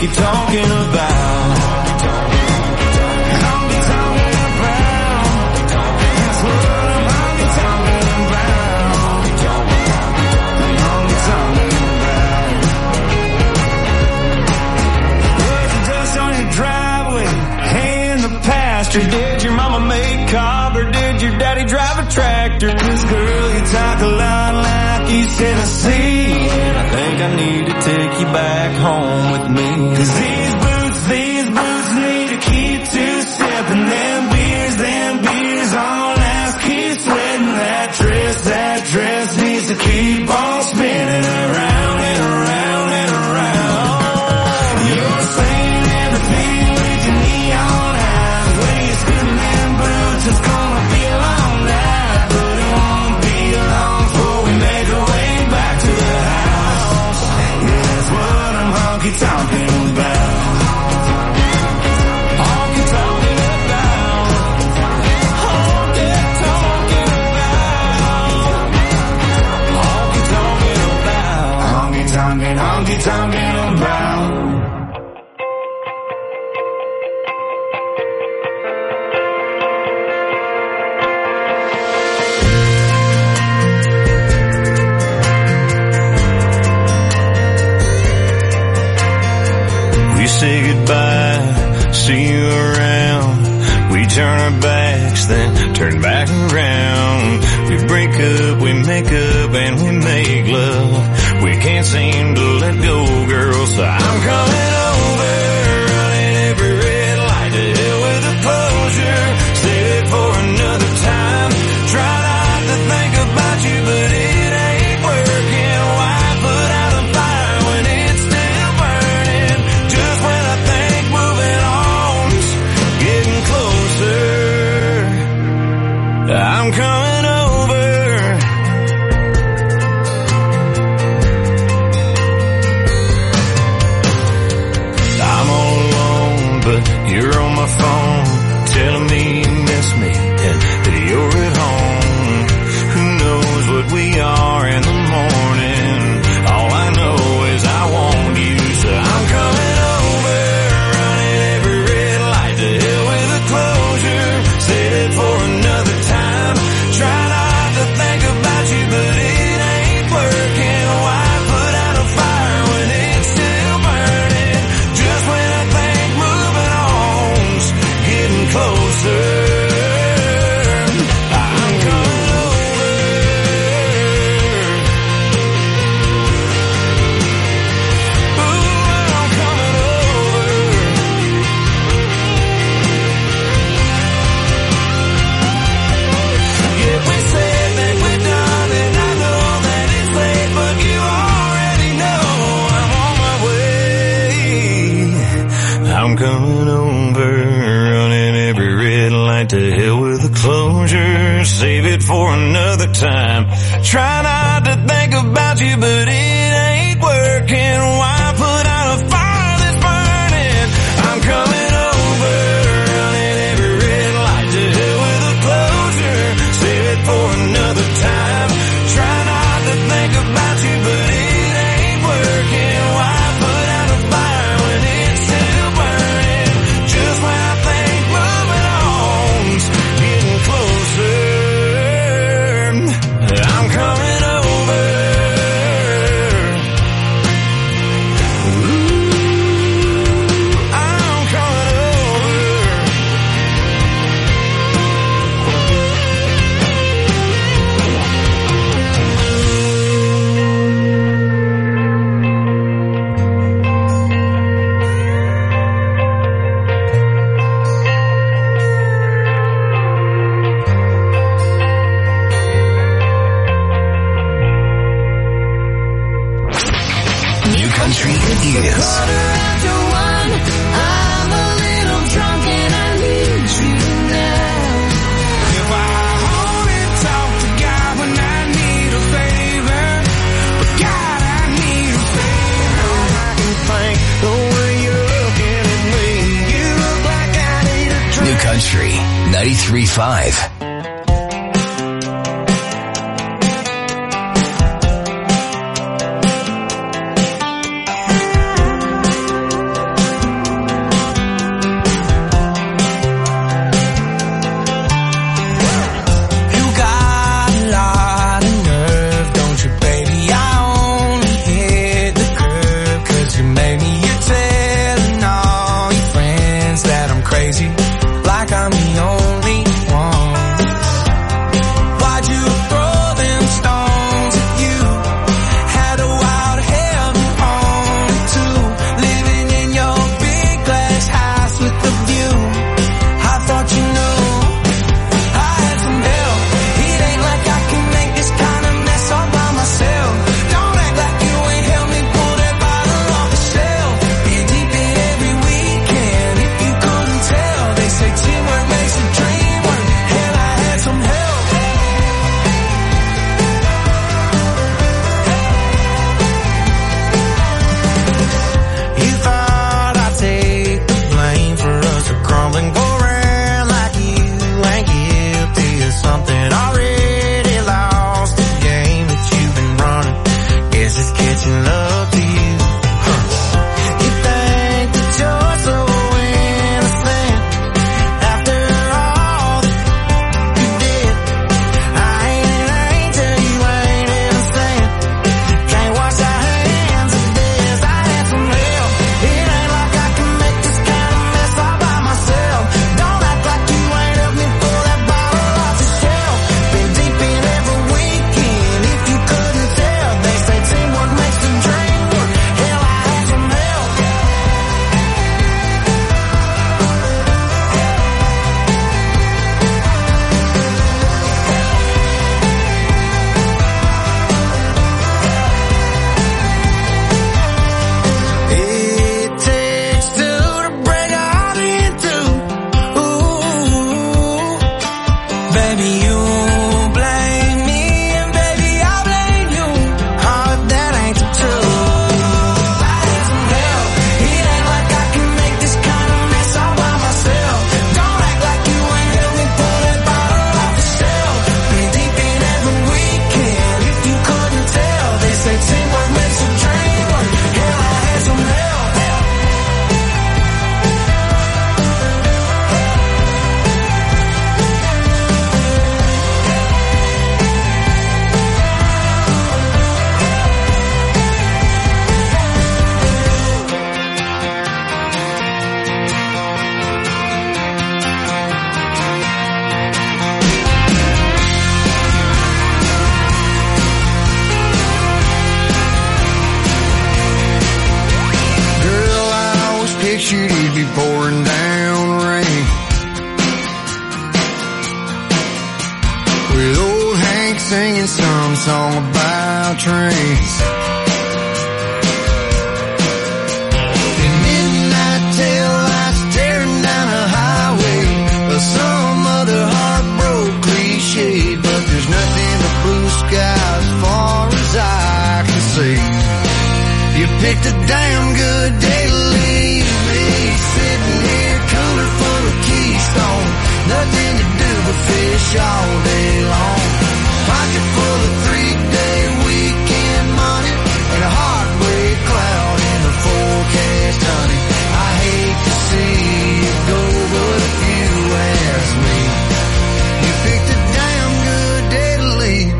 honky talking about. Honky talking about. That's what I'm honky talking about. Honky talking about. Put the dust on your driveway, hay in the pasture. Did your mama make cob or did your daddy drive a tractor? 'Cause girl, you talk a lot like East Tennessee, and I think I need to take you back home with me. 'Cause these boots need to keep two-stepping. Them beers on last, keep sweating. That dress needs to keep on spinning around and around and around. You're saying everything with your neon eyes. When you're spinning them boots, it's gonna be a long night, but it won't be long before we make our way back to the house. Yeah, that's what I'm honky talking about. Honky talking about. Honky talking about. Honky talking about. Honky talking about. Say goodbye, see you around. We turn our backs, then turn back around. We break up, we make up, and we make love. We can't seem to let go, girl, so I'm coming over, running every red light. To hell with the closure, save it for another time. Try not to think about you, but it ain't working. Why put out a fire when it's still burning? Just when I think moving on's getting closer, I'm coming over. I'm all alone, but you're on my phone, telling me you miss me and that you're at home. Who knows what we are in the morning? All I know is I want you, so I'm coming over, running every red light. To hell with the closure, save it for another time. Try not to think about you, but it ain't working. Why put out a fire when it's still burning? Just when I think moving on's getting closer, I'm coming over. Ooh, I'm coming over. Yeah, we said that we're done, and I know that it's late, but you already know I'm on my way. I'm coming over, running every red light. To hell with the closure, save it for another time. Try not to think about you, but it ain't working. Why put out a fire that's burning? I'm coming over, running every red light. To hell with the closure, save it for another time. Try not to think about you, but it ain't working. Why put out a fire when it's still burning? Just when I think moving on's getting closer, I'm coming over. Ooh, I'm coming over. New Country it is. Quarter after one, I'm a little drunk and I need you now. If I only talk to God when I need a favor, but God, I need a favor. I can think the way you're looking at me. You look like I need a drink. New Country 93.5. baby, you blame me, and baby, I'll blame you. Oh, if that ain't the truth. I need some help. It ain't like I can make this kind of mess all by myself. Don't act like you ain't helped me pull that bottle off the shelf. Been deep in every weekend, if you couldn't tell. They say teamwork makes a dream work. Hell, I had some help. Pictured he'd be pouring down rain with old Hank singing some song about trains. In midnight tail lights staring down a highway, or some other heartbroken cliche, but there's nothing but blue sky as far as I can see. You picked a damn good day to leave. Sitting here, cooler full of Keystone, nothing to do but fish all day long. Pocket full of 3-day weekend money, and a heartbreak cloud in the forecast, honey. I hate to see you go, but if you ask me, you picked a damn good day to leave.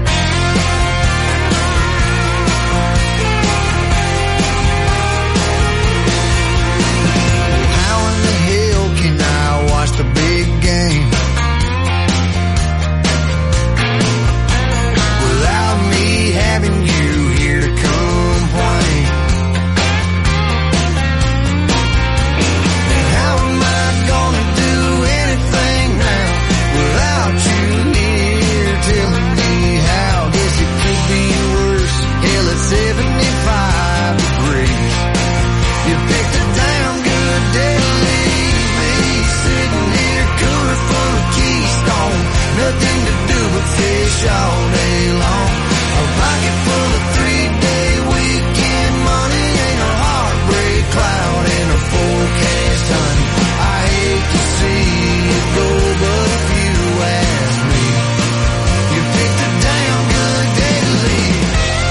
The big game without me having you here to complain. And how am I gonna do anything now without you here telling me how? Guess it could be worse. Hell, it's 75 degrees. You picked a damn good day to leave me sitting here, cooler full of Keystone, nothing to do but fish all day long. A pocket full of 3-day weekend money, ain't a heartbreak cloud in a forecast, honey. I hate to see you go, but if you ask me, you picked a damn good day to leave.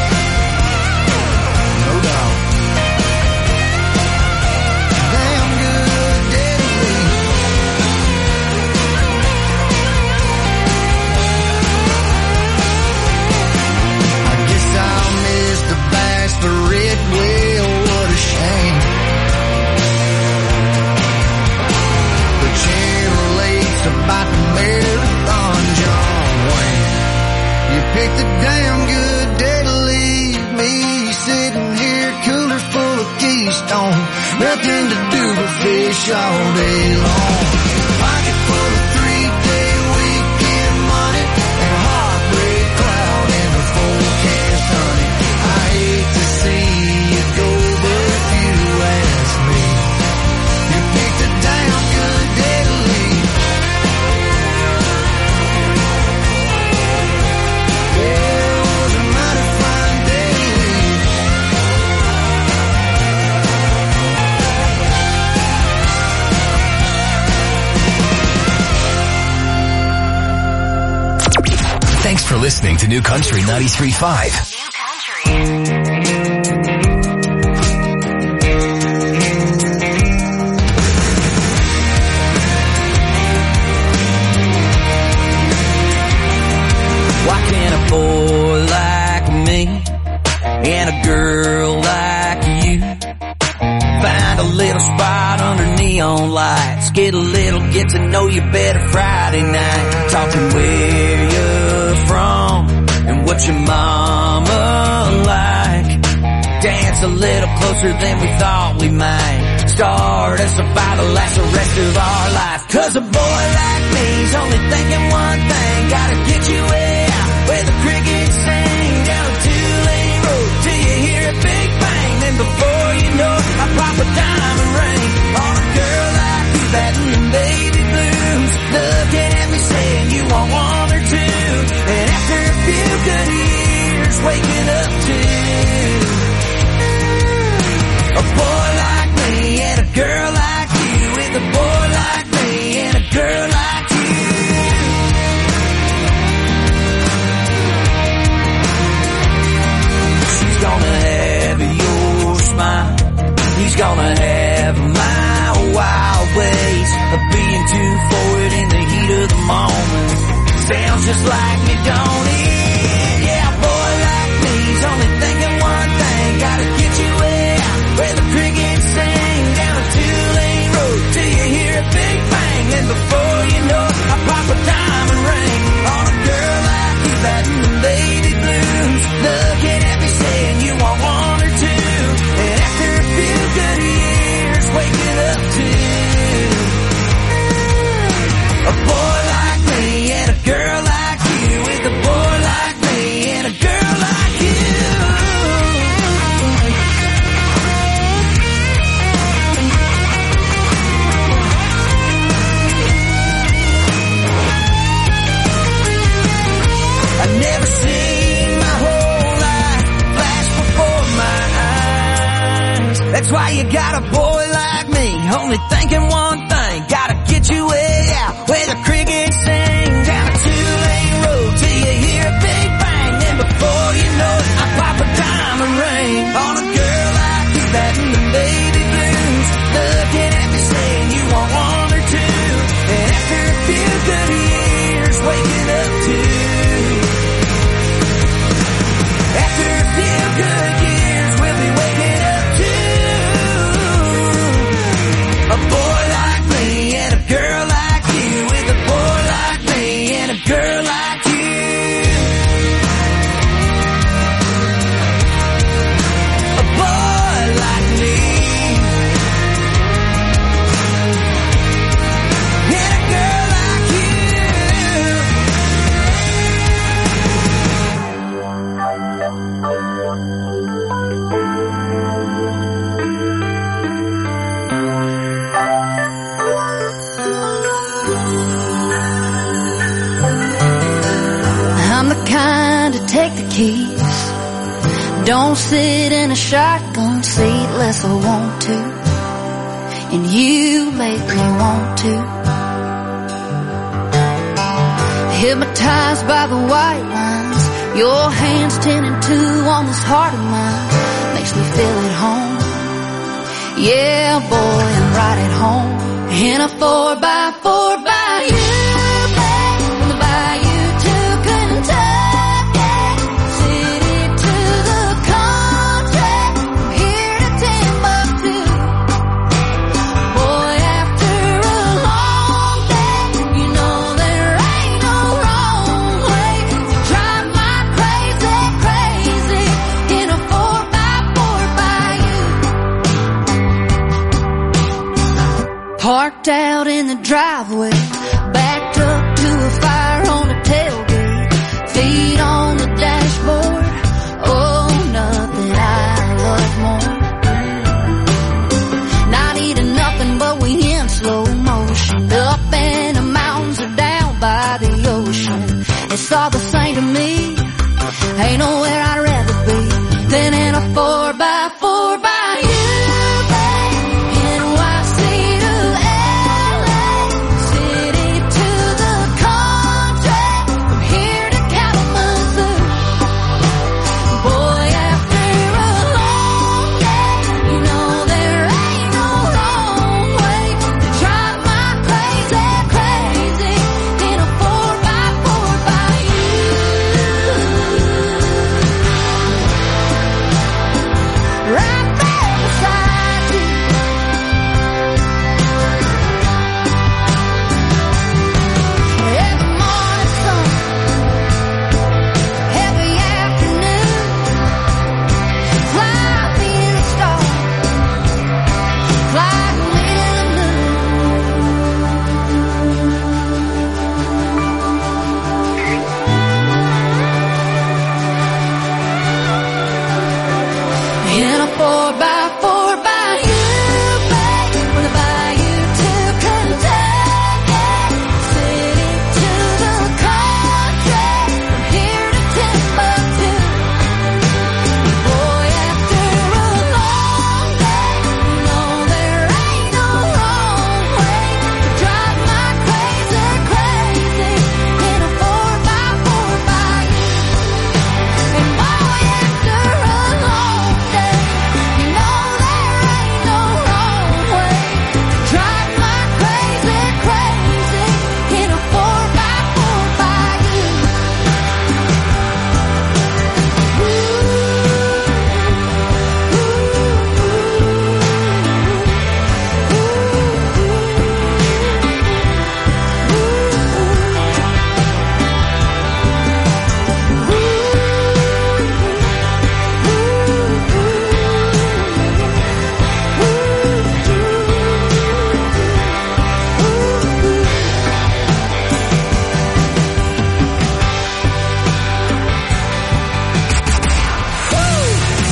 No doubt. Damn good day to leave. I guess I'll miss the bachelorette, well, what a shame. The Chevrolet's about the marathon, John Wayne. You picked a damn good day to leave me sitting here, cooler full of Keystone, nothing to do but fish all day long. Pocket full of 3-day weekend money, and a heartbreak cloud in the forecast, honey. I hate to see you go, but if you ask me, you picked a damn good day to leave. Yeah, it was a mighty fine day to leave. Thanks for listening to New Country 93.5. Why can't a boy like me and a girl like you find a little spot under neon lights, get a little get to know you better Friday night, talking where you're from and what your mama like, dance a little closer than we thought we might, start us a fight to last the rest of our life. Cause a boy like me's only thinking one thing, gotta get you out where the crickets sing, down a 2-lane road till you hear a big bang, then before you know it, I pop a diamond ring on a girl like you, that and baby blues, looking at me saying you want one sounds just like me, don't it? Yeah, a boy like me's only thinking one thing, gotta get you out where the crickets sing, down a two-lane road till you hear a big bang, and before you know it, I pop a diamond ring on a girl like you, batting the baby blues, looking at me saying you want one or two, and after a few good years, waking up to a boy like me and a girl like you, with a boy like me and a girl like you. I've never seen my whole life flash before my eyes. That's why you got a boy like me, only thinking one thing, gotta get you way out where the crickets sing, down a two-lane road till you hear a big bang, and before you know it, I pop a diamond ring on a girl like you, batting the baby blues, looking at me saying you want one or two, and after a few good years, waking up to, after a few good years, we'll be waking up to a boy like me and a girl like you, with a boy like me and a girl like you. A boy like me and a girl like you. I'm the kind to take the keys, don't sit in a shotgun seat unless I want to, and you make me want to. Hypnotized by the white lines, your hands 10 and 2 on this heart of mine, makes me feel at home. Yeah, boy, I'm right at home in a 4x4 by you, babe, from the bayou to Kentucky, city to the country, from here to Timbuktu. Boy, after a long day, you know there ain't no wrong way to drive my crazy, crazy in a 4x4 by you. Parked out in the driveway, backed up to a fire on the tailgate, feet on the dashboard. Oh, nothing I love more. Not eating nothing, but we in slow motion, up in the mountains or down by the ocean. It's all the same to me, ain't nowhere I'd rather be than in a 4x4 by you.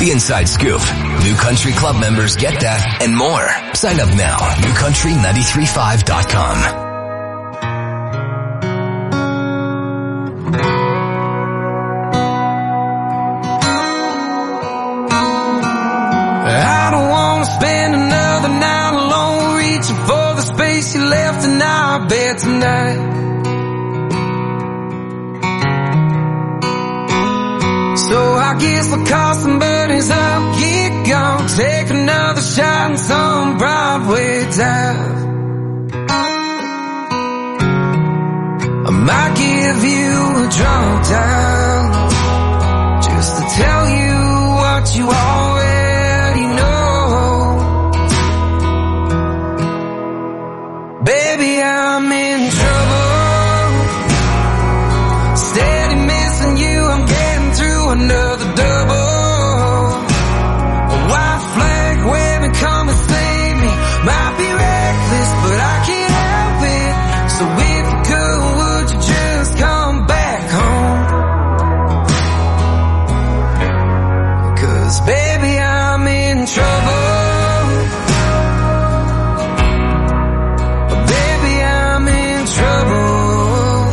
The inside scoop. New Country Club members get that and more. Sign up now. NewCountry935.com. I don't want to spend another night alone reaching for the space you left in our bed tonight. So I guess I'll call some buddies up, get gone, take another shot in some Broadway dive. I might give you a drunk dial just to tell you what you already know. Baby, I'm in trouble. Steady missing you, I'm getting through another double. A white flag waving, come and save me. Might be reckless, but I can't help it. So if you could, would you just come back home? 'Cause baby, I'm in trouble. Baby, I'm in trouble.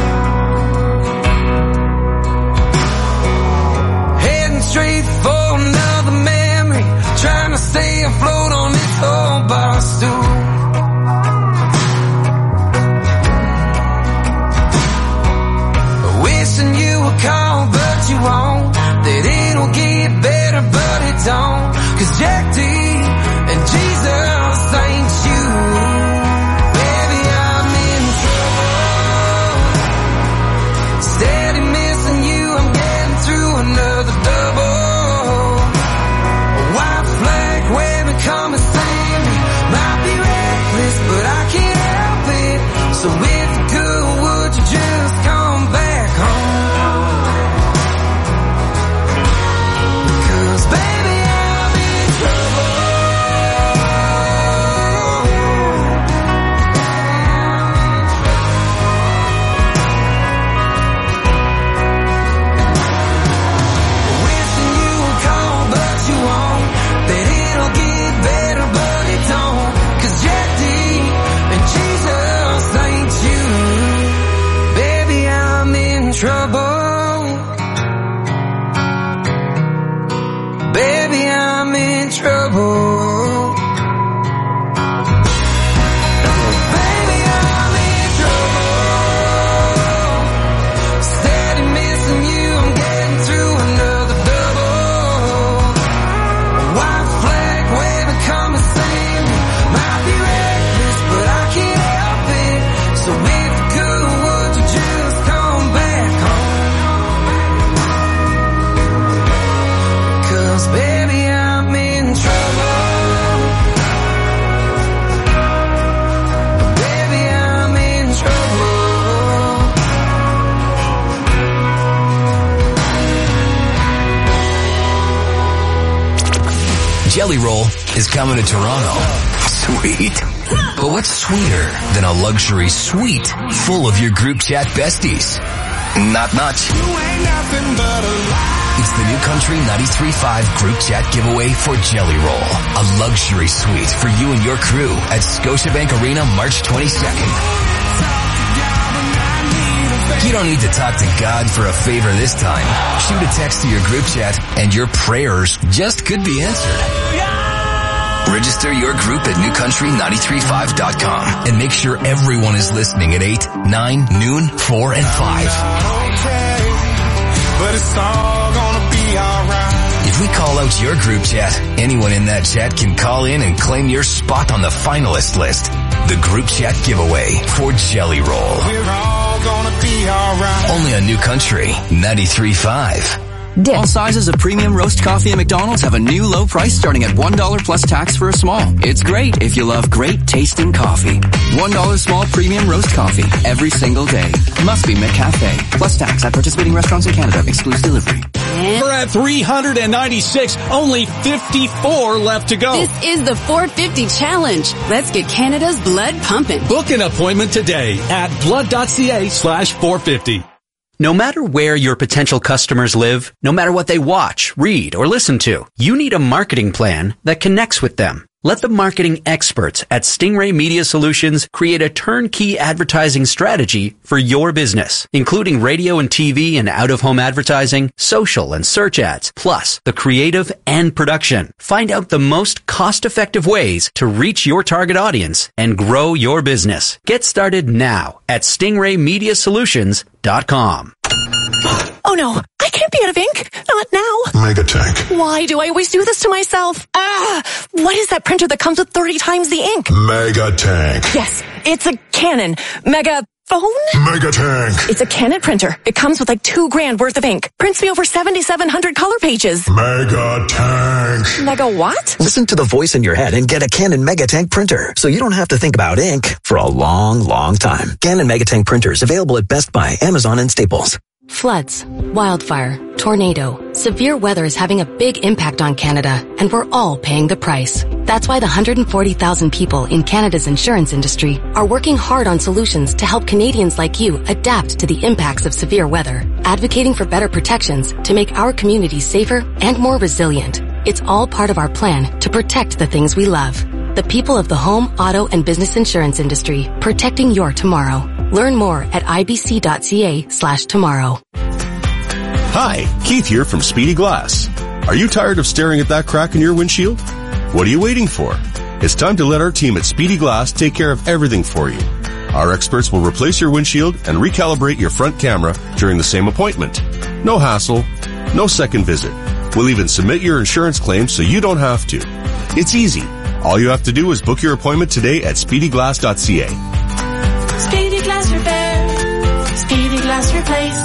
Heading straight for another memory, trying to stay afloat on this old bar stool. Wishing you would call, but you won't. That it'll get better, but it don't. 'Cause Jack D and Jesus ain't you. Baby, I'm in trouble. Steady missing you, I'm getting through another double. A white flag waving, come and save me. Might be reckless, but I can't help it. So if you could, would you just come back home? 'Cause baby, I'm in trouble. Wishing you would call, but you won't. That it'll get better, but it don't. 'Cause Jack D and Jesus ain't you. Baby, I'm in trouble. Baby, I'm in trouble. Baby, I'm in trouble. Steady missing you, I'm getting through another double. A white flag waving, come and save me. Might be reckless, but I can't help it. So if you could, would you just come back home? 'Cause baby, I'm in trouble. Baby, I'm in trouble. Jelly Roll is coming to Toronto. Sweet. But what's sweeter than a luxury suite full of your group chat besties? Not much. It's the New Country 93.5 group chat giveaway for Jelly Roll. A luxury suite for you and your crew at Scotiabank Arena March 22nd. You don't need to talk to God for a favor this time. Shoot a text to your group chat and your prayers just could be answered. Register your group at newcountry935.com and make sure everyone is listening at 8, 9, noon, 4, and 5. But it's all gonna be alright. If we call out your group chat, anyone in that chat can call in and claim your spot on the finalist list. The group chat giveaway for Jelly Roll. We're all gonna be alright. Only on New Country 93.5. All sizes of premium roast coffee at McDonald's have a new low price starting at $1 plus tax for a small. It's great if you love great tasting coffee. $1 small premium roast coffee every single day. Must be McCafe. Plus tax at participating restaurants in Canada. Excludes delivery. We're at 396. Only 54 left to go. This is the 450 challenge. Let's get Canada's blood pumping. Book an appointment today at blood.ca/450. No matter where your potential customers live, no matter what they watch, read, or listen to, you need a marketing plan that connects with them. Let the marketing experts at Stingray Media Solutions create a turnkey advertising strategy for your business, including radio and TV and out-of-home advertising, social and search ads, plus the creative and production. Find out the most cost-effective ways to reach your target audience and grow your business. Get started now at StingrayMediaSolutions.com. Oh no, I can't be out of ink. Not now. Megatank. Why do I always do this to myself? What is that printer that comes with 30 times the ink? Megatank. Yes, it's a Canon Megaphone? Megatank. It's a Canon printer. It comes with like $2,000 worth of ink. Prints me over 7,700 color pages. Megatank. Mega what? Listen to the voice in your head and get a Canon Megatank printer, so you don't have to think about ink for a long, long time. Canon Megatank printers available at Best Buy, Amazon, and Staples. Floods, wildfire, tornado, severe weather is having a big impact on Canada, and we're all paying the price. That's why the 140,000 people in Canada's insurance industry are working hard on solutions to help Canadians like you adapt to the impacts of severe weather, advocating for better protections to make our communities safer and more resilient. It's all part of our plan to protect the things we love. The people of the home, auto, and business insurance industry, protecting your tomorrow. Learn more at ibc.ca/tomorrow. Hi, Keith here from Speedy Glass. Are you tired of staring at that crack in your windshield? What are you waiting for? It's time to let our team at Speedy Glass take care of everything for you. Our experts will replace your windshield and recalibrate your front camera during the same appointment. No hassle, no second visit. We'll even submit your insurance claim so you don't have to. It's easy. All you have to do is book your appointment today at speedyglass.ca. Speedy Glass Repair. Speedy Glass Replace.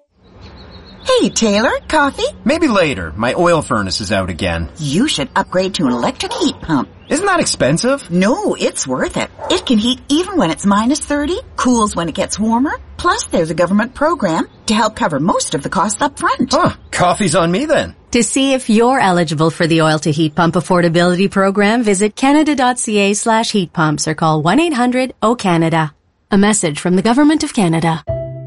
Hey, Taylor, coffee? Maybe later. My oil furnace is out again. You should upgrade to an electric heat pump. Isn't that expensive? No, it's worth it. It can heat even when it's minus 30, cools when it gets warmer. Plus, there's a government program to help cover most of the costs up front. Huh, coffee's on me then. To see if you're eligible for the Oil to Heat Pump Affordability Program, visit canada.ca/heat pumps or call 1-800-O-CANADA. A message from the Government of Canada.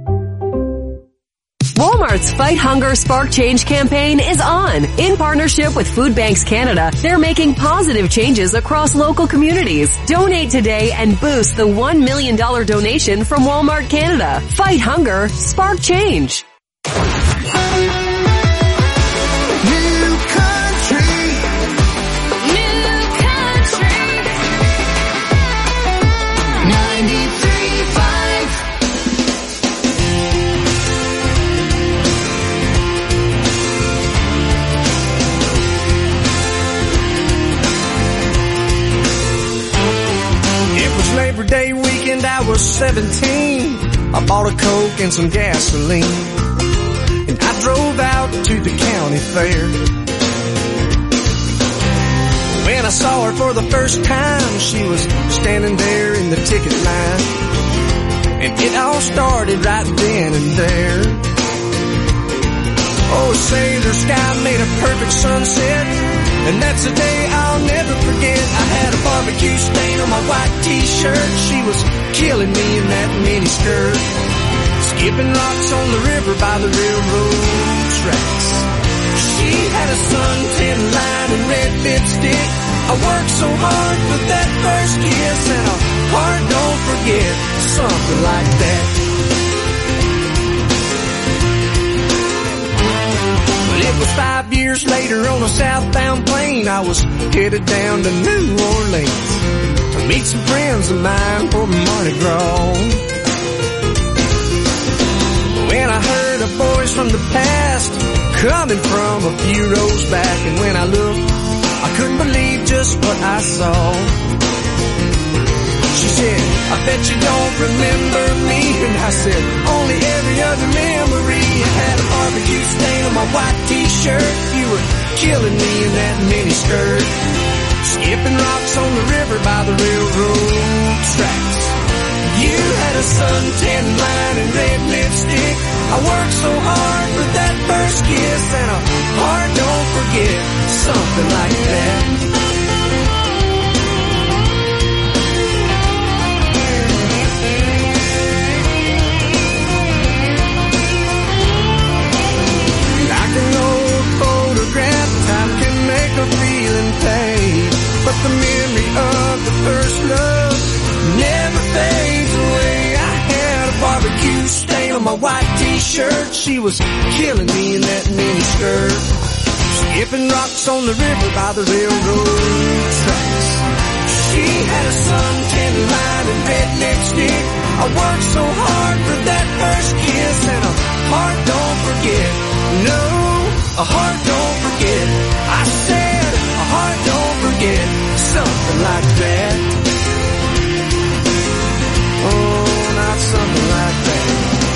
Walmart's Fight Hunger Spark Change campaign is on. In partnership with Food Banks Canada, they're making positive changes across local communities. Donate today and boost the $1 million donation from Walmart Canada. Fight Hunger, Spark Change. Labor Day weekend, I was 17. I bought a Coke and some gasoline, and I drove out to the county fair. When I saw her for the first time, she was standing there in the ticket line, and it all started right then and there. Oh, say the sky made a perfect sunset, and that's a day I'll never forget. I had a barbecue stain on my white t-shirt. She was killing me in that miniskirt, skipping rocks on the river by the railroad tracks. She had a suntan line and red lipstick. I worked so hard for that first kiss, and a heart don't forget, something like that. It was 5 years later on a southbound plane. I was headed down to New Orleans to meet some friends of mine for Mardi Gras. When I heard a voice from the past coming from a few rows back, and when I looked, I couldn't believe just what I saw. She said, I bet you don't remember me. And I said, only every other memory. I had a barbecue stain on my white t-shirt. You were killing me in that miniskirt, skipping rocks on the river by the railroad tracks. You had a suntan line and red lipstick. I worked so hard for that first kiss, and a heart don't forget, something like that. shirt. She was killing me in that mini skirt. Skipping rocks on the river by the railroad tracks. She had a suntan line and red lipstick. I worked so hard for that first kiss, and a heart don't forget. No, a heart don't forget. I said a heart don't forget. Something like that. Oh, not something like that.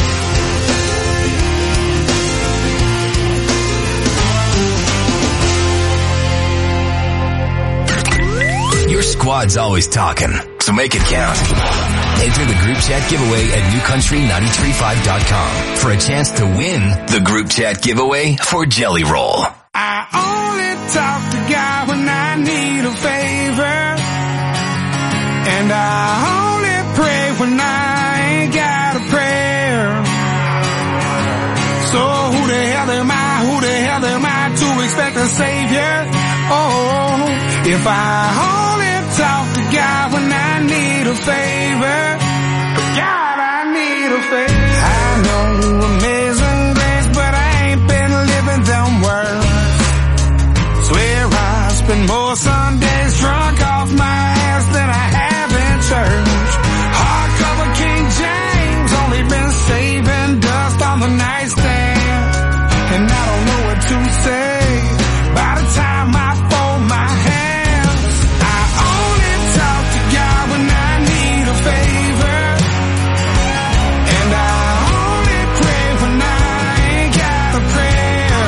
Your squad's always talking, so make it count. Enter the group chat giveaway at newcountry935.com for a chance to win the group chat giveaway for Jelly Roll. I only talk to God when I need a favor, and I only pray when I ain't got a prayer. So who the hell am I to expect a savior? Oh, if I only talk to God when I need a favor, God, I need a favor. I know amazing grace, but I ain't been living them words. Swear I spend more Sundays drunk off my ass than I have in church. Hardcover King James, only been saving dust on the nightstand, and I don't know what to say by the time I fold my hands. I only talk to God when I need a favor, and I only pray when I ain't got a prayer.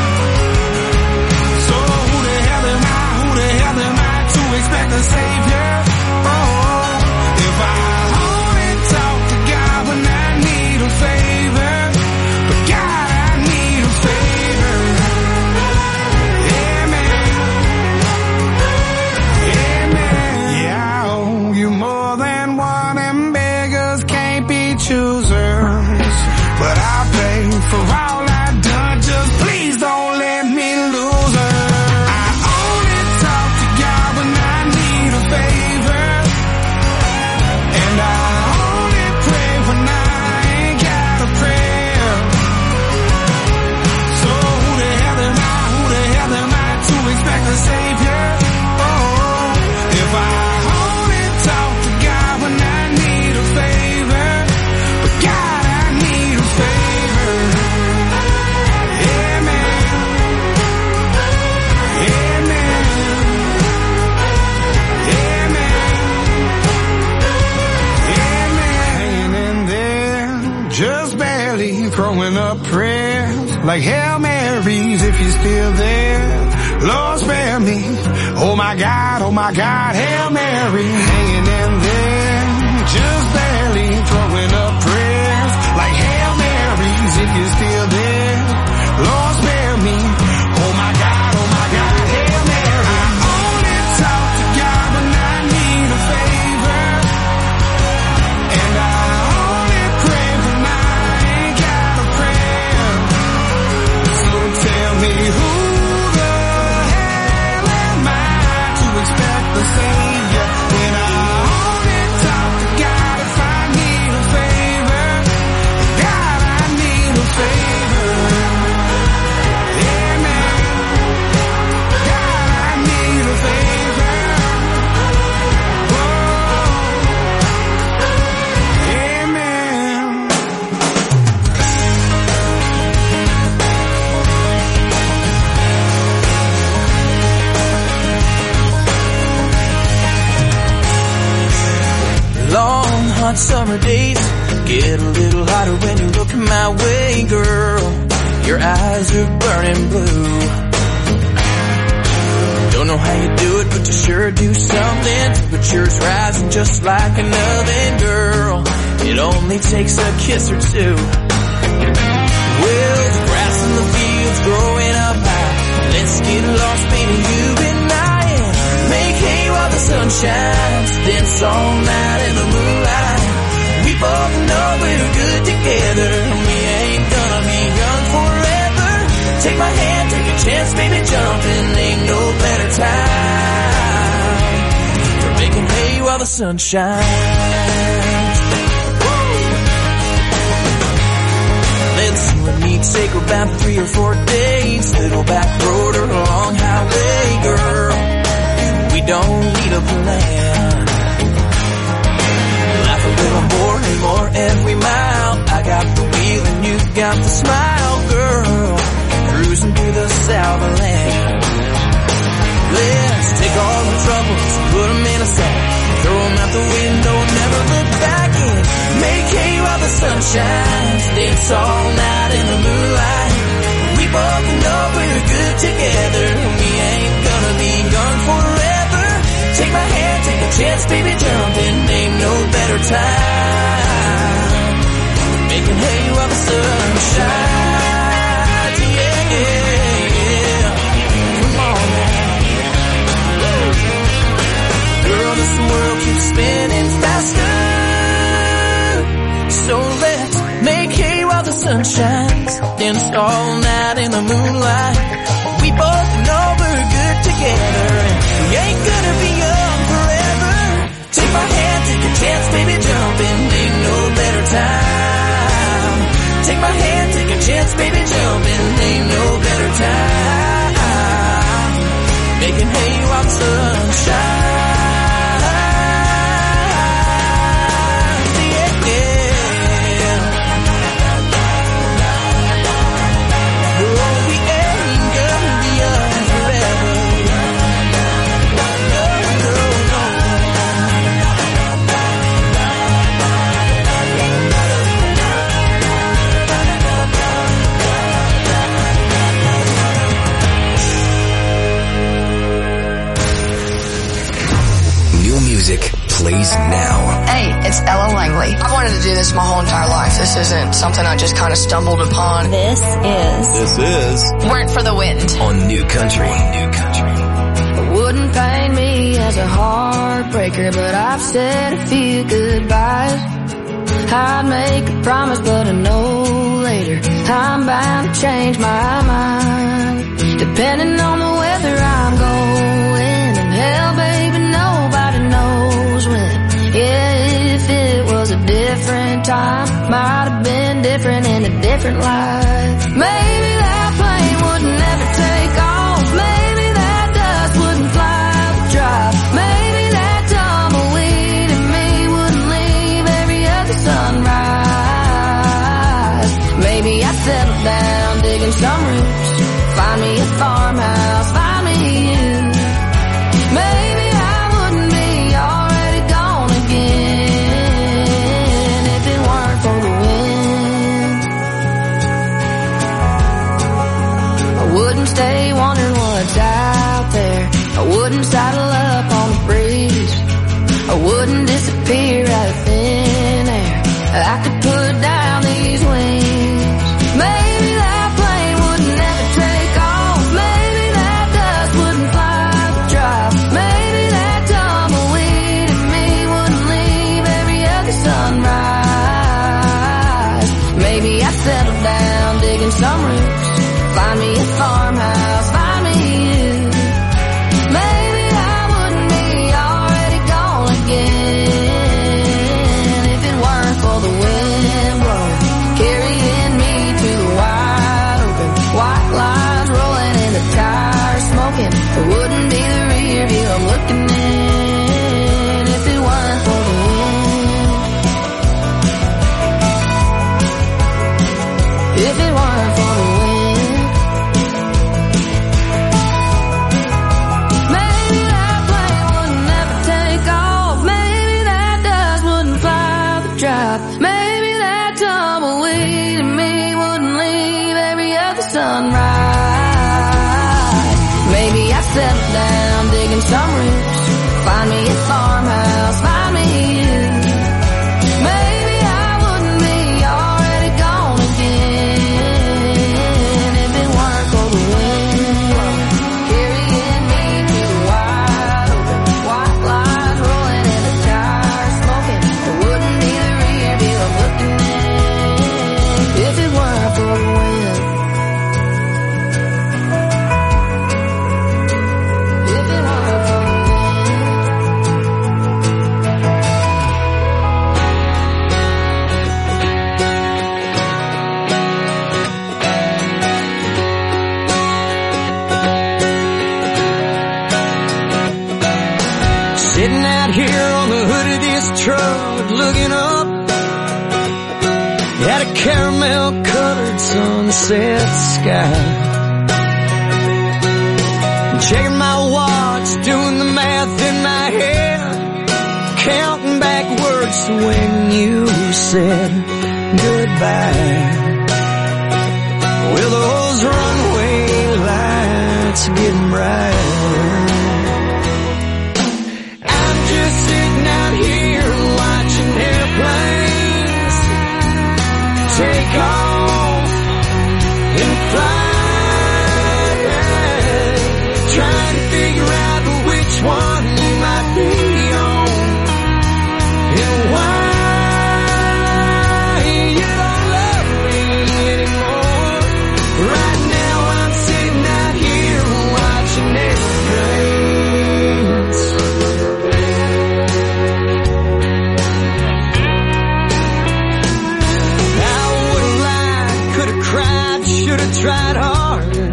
So who the hell am I to expect a savior? Oh, if I only talk to God when I need a favor, but God, I need a favor. Yeah, I owe you more than one, and beggars can't be choosers. But I'll pay for all I've done, just please don't let me lose her. I only talk to God when I need a favor, and I only pray when I ain't got a prayer. So who the hell am I to expect a savior? If I only talk to God when I need a favor, but God, I need a favor. Amen. Amen. Amen. Hanging in there, just barely throwing up prayers like Hail Marys if you're still there. Lord, spare me. Oh my God, Hail Mary. Hanging in there, just barely throwing up prayers like Hail Marys if you're still there. Lord, spare me. Oh my God, Hail Mary. I only talk to God when I need a favor, and I only pray when I ain't got a prayer. So tell me who expect the savior when I only talk to God if I need a favor. God, I need a favor. Amen. God, I need a favor. Whoa. Amen. Long, hot summer days get a little hotter when you look my way, girl. Your eyes are burning blue. Don't know how you do it, but you sure do something. Temperature's rising just like an oven, girl. It only takes a kiss or two. Well, the grass in the fields growing up high. Let's get lost, baby, you and I, and make hay while the sun shines. Dance all night in the moonlight. We both know we're good together. We ain't gonna be young forever. Take my hand, take a chance, baby, jumping. Ain't no better time for making hay while the sun shines. Let's keepsake about 3 or 4 dates. Little back road or a long highway, girl. We don't need a plan. Laugh a little more and more every mile. I got the wheel and you got the smile, girl. Cruising through the Southland. Let's take all the troubles, put them in a sack, throw them out the window and never look back in. Make hay while the sun shines, dance all night in the moonlight. We both know we're good together, we ain't gonna be young forever. Take my hand, take a chance, baby, jump in, ain't no better time. Making hay while the sun shines, yeah. Come on now. Girl, this world keeps spinning faster. So let's make hay while the sun shines, dance all night in the moonlight. We both know we're good together, we ain't gonna be young forever. Take my hand, take a chance, baby, jump in, ain't no better time. Take my hand, take a chance, baby, jump in, ain't no better time. Making hay while the sun shines. Music plays now. Hey, it's Ella Langley. I wanted to do this my whole entire life. This isn't something I just kind of stumbled upon. This is Weren't for the Wind on New Country. It wouldn't pain me as a heartbreaker, but I've said a few goodbyes. I'd make a promise, but I know later I'm bound to change my mind. Depending on the weather I'm going, and hell, baby, nobody knows when. Yeah, if it was a different time, might have been different in a different life. Maybe that plane wouldn't ever take off. Maybe that dust wouldn't fly the drive. Maybe that tumbleweed in me wouldn't leave every other sunrise. Maybe I'd settle down, digging some roots, find me a farmhouse, find me you. Maybe I wouldn't be already gone again if it weren't for the wind. I wouldn't stay wondering what's out there. I wouldn't saddle up on the breeze. I wouldn't disappear out of thin air. I could put down these wings. Maybe that plane wouldn't ever take off. Maybe that dust wouldn't fly the drive. Maybe that tumbleweed in me wouldn't leave every other sunrise. Maybe I'd settle down, digging some roots, find me a farmhouse, find me you. Maybe I wouldn't be already gone again if it weren't for the wind blowing, carrying me to the wide open. White lines rolling and the tires smoking. It wouldn't be the rear view I'm looking in if it weren't for the wind. If it weren't for the wind. Maybe that plane wouldn't ever take off. Maybe that dust wouldn't fly the drive. Maybe that tumbleweed in me wouldn't leave every other sunrise. Maybe I'd settle down, digging some roots, find me a farmhouse, find me you. Maybe I wouldn't be already gone again if it weren't for the wind blowing, carrying me to the wide open. White lines rolling and the tires smoking. It wouldn't be the rear view I'm looking in if it weren't for the wind. If it weren't for the wind. looking up at a caramel-colored sunset sky. Checking my watch, doing the math in my head, counting backwards to when you said goodbye. Well, those runway lights are getting brighter. I'm just sitting out here watching airplanes take off and fly, trying to figure out which one you might be on and why you don't love me anymore. Right now I'm sitting out here watching airplanes. I would've lied, could've cried, should've tried harder,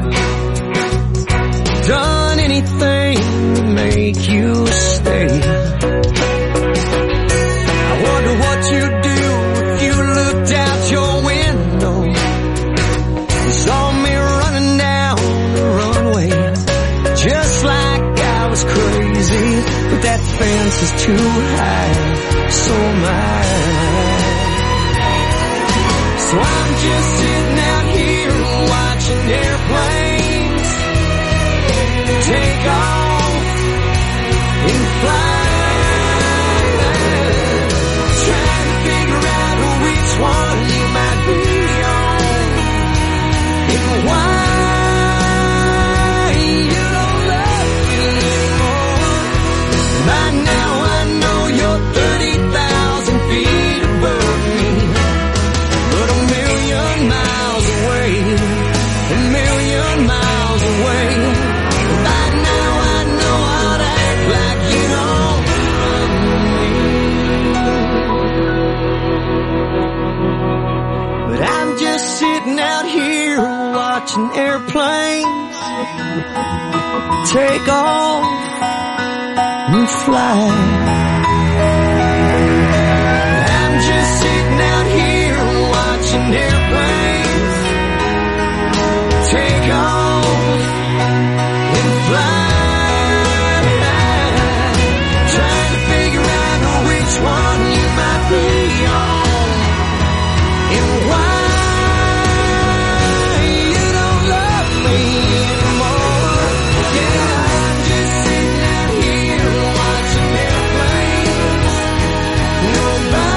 done anything to make you stay. I wonder what you'd do if you looked out your window and saw me running down the runway, just like I was crazy, but that fence is too high, so am I. So I'm just sitting out here watching airplanes take off and fly, trying to figure out which one you might be on and why you don't love me anymore. By now I know you're 30,000 feet above me, but a million miles away, a million miles away. By now I know how to act like you don't love me. But I'm just sitting out here watching airplanes take off and fly. I'm just sitting out here watching airplanes take off and fly, trying to figure out which one you might be on and why you don't love me anymore. Yeah, I'm just sitting out here watching airplanes go by,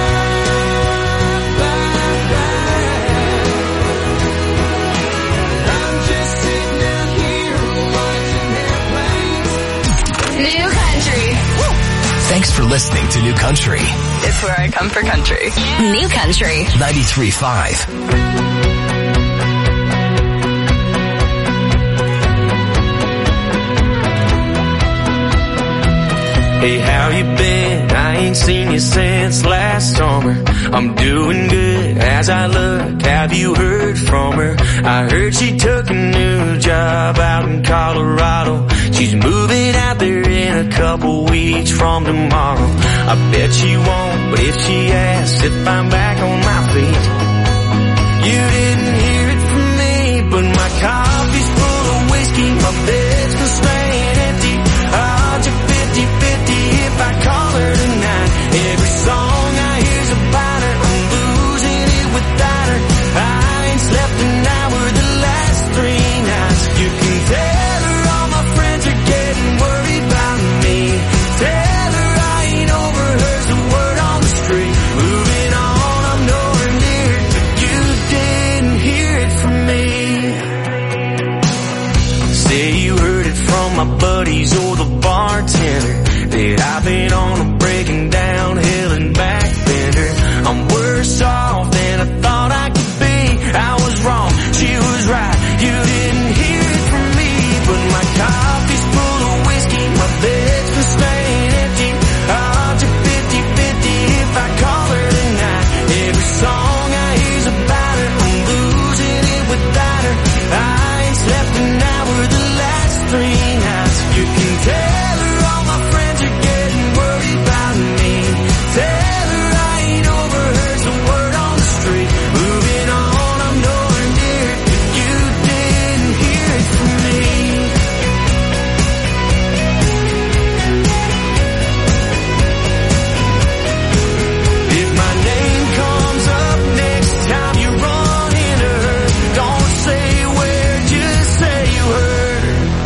I'm just sitting out here watching airplanes. New country. Thanks for listening to New Country. It's where I come for country. New country. 93.5. Hey, how you been? I ain't seen you since last summer. I'm doing good as I look. Have you heard from her? I heard she took a new job out in Colorado. She's moving out there in a couple weeks from tomorrow. I bet she won't, but if she asks if I'm back on my feet, you didn't hear it from me, but my coffee's full of whiskey, my bed's been staying empty. Odds are 50-50 if I call her tonight. Every song I hear's about her, I'm losing it without her. I ain't slept an hour the last 3 nights. You can tell her all my friends are getting worried about me. Tell her I ain't over her's the word on the street. Moving on, I'm nowhere near it, but you didn't hear it from me. Say you heard it from my buddies or the bartender that I've been on a breaking down hill and back bender. I'm worse off than I thought I could be. I was wrong, she was right. You didn't hear it from me, but my coffee's full of whiskey, my bed's been staying empty. Odds are 50-50 if I call her tonight. Every song I hear's about her, I'm losing it without her. I ain't slept an hour the last 3 nights. You can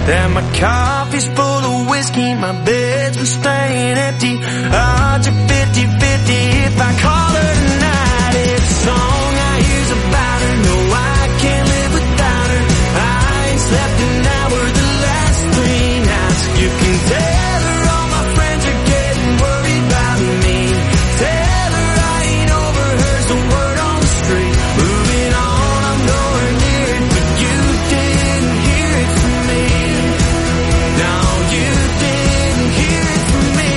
And my coffee's full of whiskey, my bed's been staying empty. Odds are 50-50 if I call her tonight. It's a song I hear's about her. No, I can't live without her. I ain't slept an hour the last 3 nights. You can tell her all my friends are getting worried about me. Tell her I ain't overheard the word on the street. Moving on, I'm nowhere near it, but you didn't hear it from me. No, you didn't hear it from me.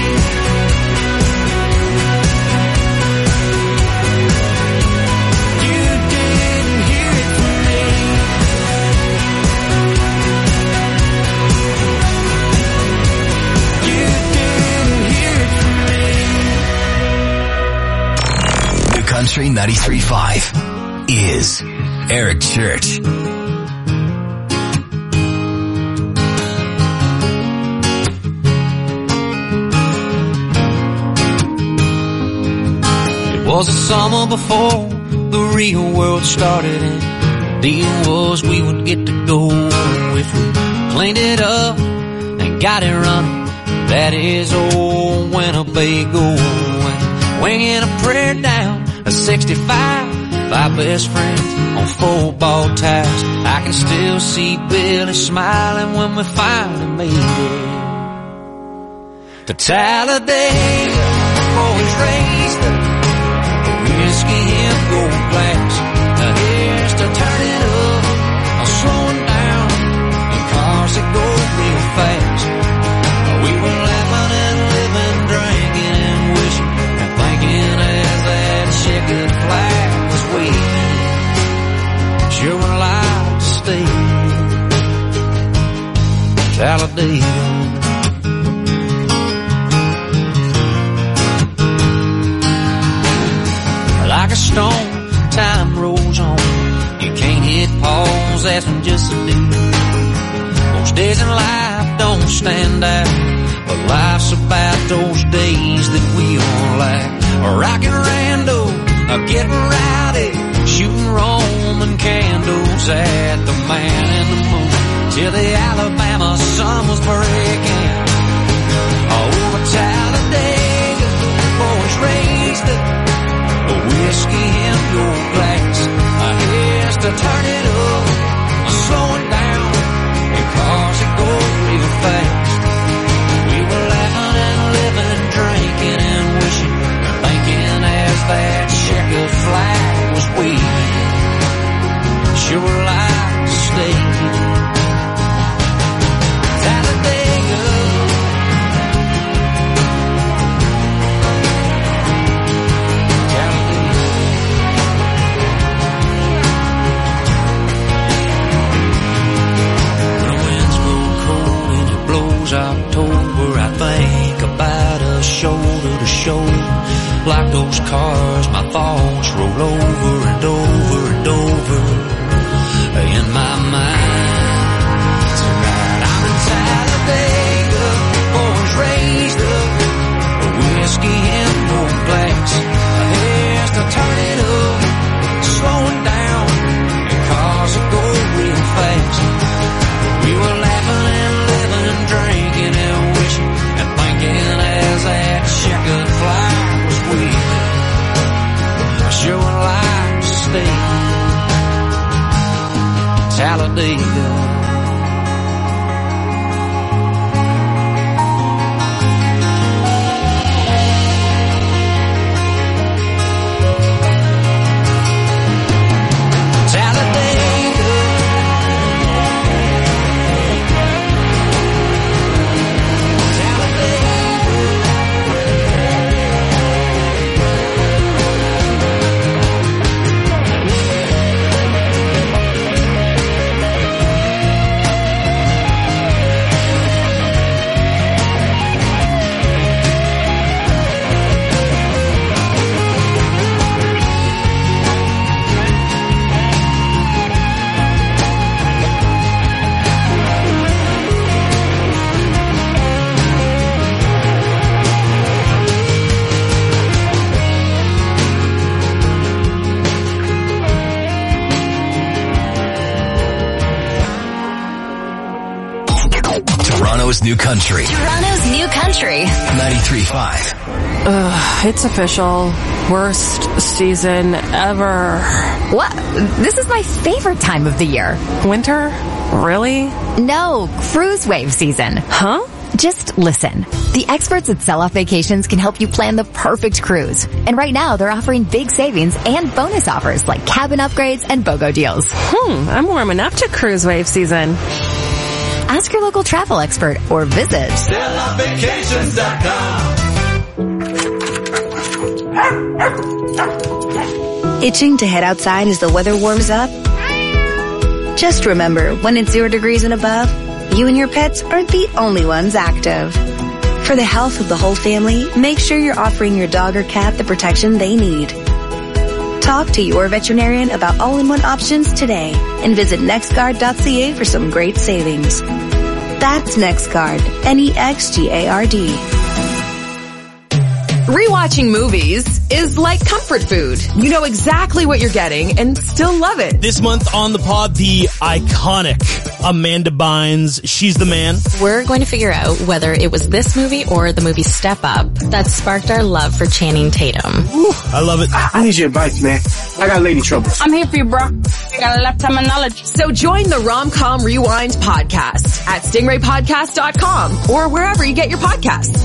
You didn't hear it from me. You didn't hear it from me. New Country 93.5 is Eric Church. It was the summer before the real world started, and deal was we would get to go if we cleaned it up and got it running. That is old Winnebago, and winging a prayer down a 65, 5 best friends on football ties. I can still see Billy smiling when we finally made it to Talladega. Boys raised up whiskey in gold glass. Now here's to turn it up, I'm slowing down in cars that go real fast. We were laughing and living, drinking and wishing and thinking as that checkered flag was waving. Sure would like to stay Talladega. Like a stone, time rolls on. You can't hit pause, that's when just a do. Most days in life don't stand out, but life's about those days that we all like. Rockin' rando, getting rowdy, shooting Roman candles at the man in the moon till the Alabama sun was breaking. Over Talladega, boys raised up a whiskey in your glass. Here's to turn it up, slowing down in cars that go real fast. We were laughing and living, drinking and wishing, thinking as that checkered flag was waving. Sure like to stay Talladega. October, I think about us shoulder to shoulder. Like those cars, my thoughts roll over and over and over in my mind. Tonight I'm in Talladega, boys raised up a whiskey in gold glass. Here's to turn it up, slowing down in cars that go real fast. We were laughing and living, drinking and wishing and thinking as that checkered flag was waving. I sure would like to stay Talladega. Toronto's New Country. Toronto's New Country. 93.5. It's official. Worst season ever. What? This is my favorite time of the year. Winter? Really? No, cruise wave season. Huh? Just listen. The experts at Sell Off Vacations can help you plan the perfect cruise. And right now, they're offering big savings and bonus offers like cabin upgrades and BOGO deals. I'm warming up to cruise wave season. Ask your local travel expert or visit selloffvacations.com. Itching to head outside as the weather warms up? Just remember, when it's 0 degrees and above, you and your pets aren't the only ones active. For the health of the whole family, make sure you're offering your dog or cat the protection they need. Talk to your veterinarian about all-in-one options today and visit nextguard.ca for some great savings. That's NextGuard, NEXGARD. Rewatching movies is like comfort food. You know exactly what you're getting and still love it. This month on the pod, the iconic Amanda Bynes, She's the Man. We're going to figure out whether it was this movie or the movie Step Up that sparked our love for Channing Tatum. Ooh, I love it. I need your advice, man. I got lady troubles. I'm here for you, bro. I got a lifetime of knowledge. So join the Rom-Com Rewind podcast at stingraypodcast.com or wherever you get your podcasts.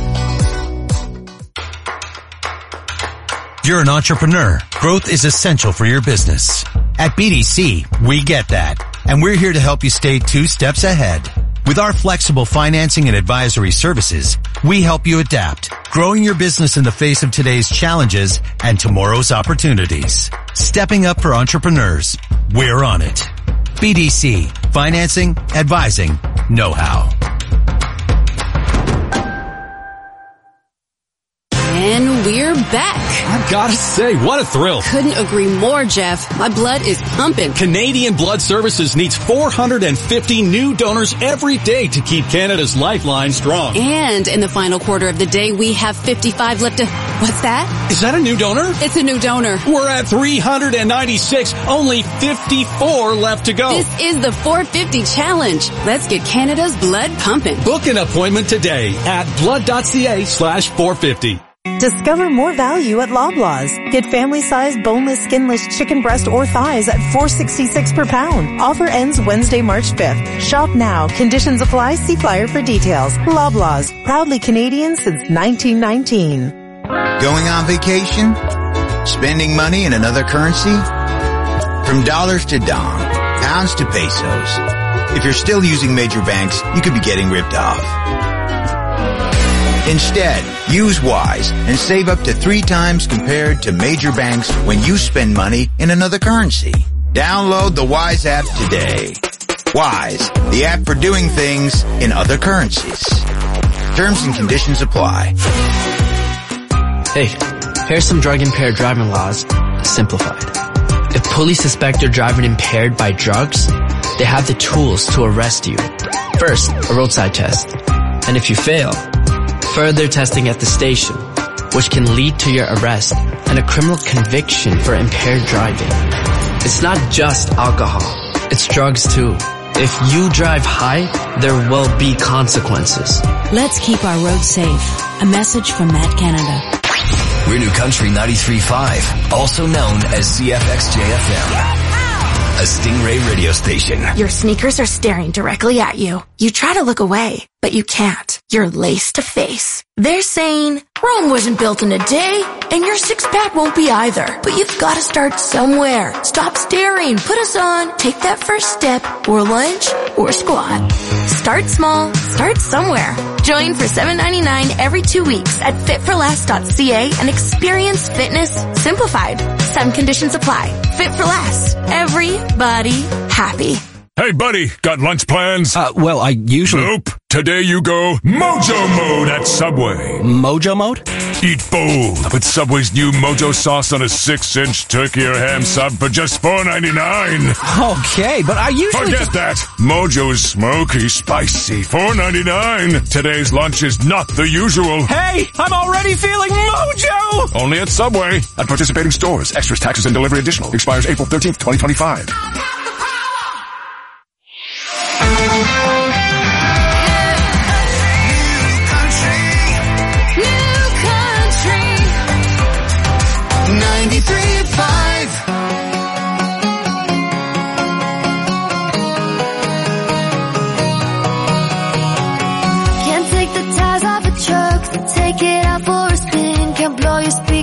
You're an entrepreneur. Growth is essential for your business. At BDC, we get that. And we're here to help you stay 2 steps ahead. With our flexible financing and advisory services, we help you adapt, growing your business in the face of today's challenges and tomorrow's opportunities. Stepping up for entrepreneurs. We're on it. BDC. Financing, advising, know-how. And we're back. I've got to say, what a thrill. Couldn't agree more, Jeff. My blood is pumping. Canadian Blood Services needs 450 new donors every day to keep Canada's lifeline strong. And in the final quarter of the day, we have 55 left to... What's that? Is that a new donor? It's a new donor. We're at 396. Only 54 left to go. This is the 450 challenge. Let's get Canada's blood pumping. Book an appointment today at blood.ca/450. Discover more value at Loblaws. Get family-sized boneless, skinless chicken breast or thighs at $4.66 per pound. Offer ends Wednesday, March 5th. Shop now. Conditions apply. See flyer for details. Loblaws. Proudly Canadian since 1919. Going on vacation? Spending money in another currency? From dollars to dong, pounds to pesos. If you're still using major banks, you could be getting ripped off. Instead, use Wise and save up to 3 times compared to major banks when you spend money in another currency. Download the Wise app today. Wise, the app for doing things in other currencies. Terms and conditions apply. Hey, here's some drug-impaired driving laws, simplified. If police suspect you're driving impaired by drugs, they have the tools to arrest you. First, a roadside test. And if you fail, further testing at the station, which can lead to your arrest and a criminal conviction for impaired driving. It's not just alcohol, it's drugs too. If you drive high, there will be consequences. Let's keep our roads safe. A message from Matt Canada. We're New Country 93.5, also known as CFXJFM. A Stingray radio station. Your sneakers are staring directly at you. You try to look away, but you can't. You're lace to face. They're saying, Rome wasn't built in a day, and your six-pack won't be either. But you've got to start somewhere. Stop staring. Put us on. Take that first step, or lunge, or squat. Start small. Start somewhere. Join for $7.99 every 2 weeks at fitforless.ca and experience fitness simplified. Some conditions apply. Fit for Less. Everybody happy. Hey, buddy, got lunch plans? Well, I usually... Nope. Today you go Mojo Mode at Subway. Mojo Mode? Eat bold with Subway's new Mojo sauce on a 6-inch turkey or ham sub for just $4.99. Okay, but I usually... Forget that. Mojo's smoky, spicy, $4.99. Today's lunch is not the usual. Hey, I'm already feeling Mojo! Only at Subway. At participating stores. Extras, taxes, and delivery additional. Expires April 13th, 2025.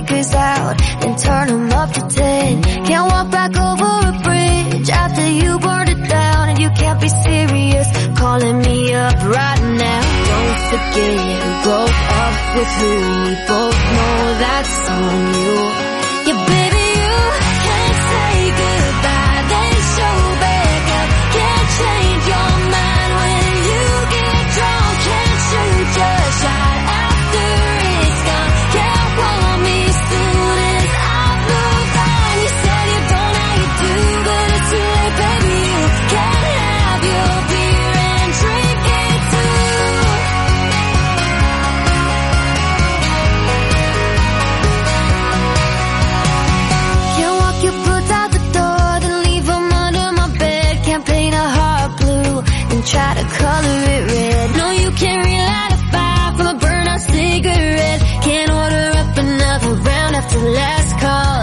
speakers out and turn them up to 10. Can't walk back over a bridge after you burned it down. And you can't be serious calling me up right now. Don't forget who broke up with who. We both know that's on you. Yeah, baby, you can't say goodbye, then show back up. Can't change your mind when you get drunk. Can't shoot your shot after it's gone. Can't want me soon as I've moved on. You said you don't, now you do, but it's too late, baby. You can't have your beer and drink it too. Can't walk your boots out the door, then leave them under my bed. Can't paint a heart blue and try to color it red. No, you can't relight a fire from a burnt out cigarette. Can't order up another round after the last call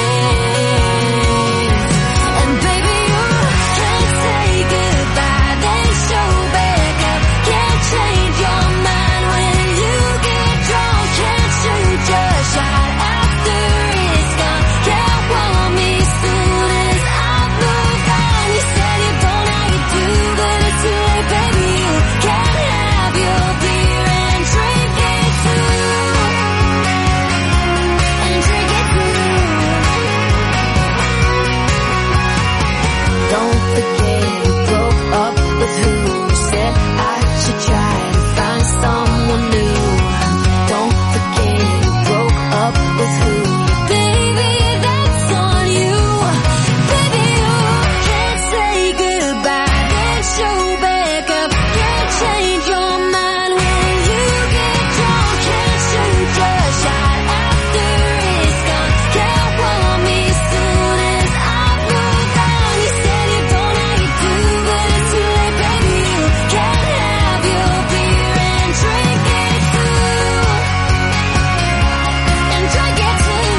ends. And baby, you can't say goodbye, then show back up. Can't change your mind when you get drunk. Can't shoot your shot after it's gone. Can't want me soon as I've moved on. You said you don't, now you do, but it's too late, baby. You can't have your beer and drink it too. And drink it too. Don't forget who broke up with who. Said I should try to find someone new. Don't forget who broke up with who. Baby, that's on you. Baby, you can't say goodbye, then show back up. Can't change your mind when you get drunk. Can't shoot your shot after it's gone. Can't want me soon as I've moved on. You said you don't, now you do, but it's too late, baby. You can't have your beer and drink it too. And drink it too.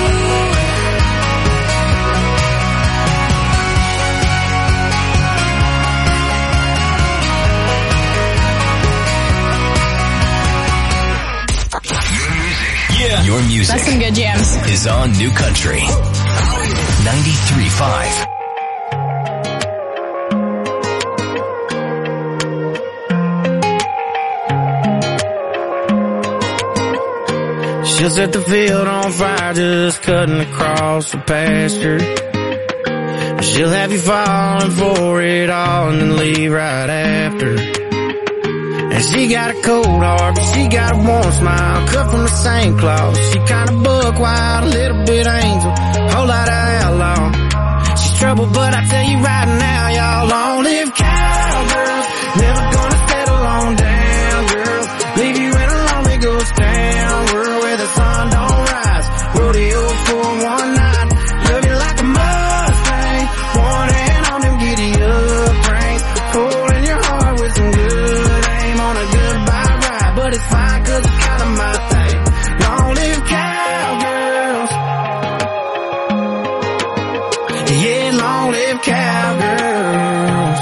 Your music That's some good jams. is on New Country 93.5. She'll set the field on fire just cutting across the pasture. She'll have you falling for it all and then leave right after. And she got a cold heart, but she got a warm smile, cut from the same cloth. She kinda buck wild, a little bit angel, whole lot of outlaw. She's trouble, but I tell you right now, y'all, long-lived cowgirls, never gonna settle on down, girls. Leave you in a lonely ghost town, world where the sun don't rise. Rodeo for one night, love you like a Mustang, one hand on them giddy up reins, hole in your heart with some good aim on a goodbye ride. But it's fine, cause it's kinda my thing. Long-lived cowgirls, yeah, long-lived cowgirls.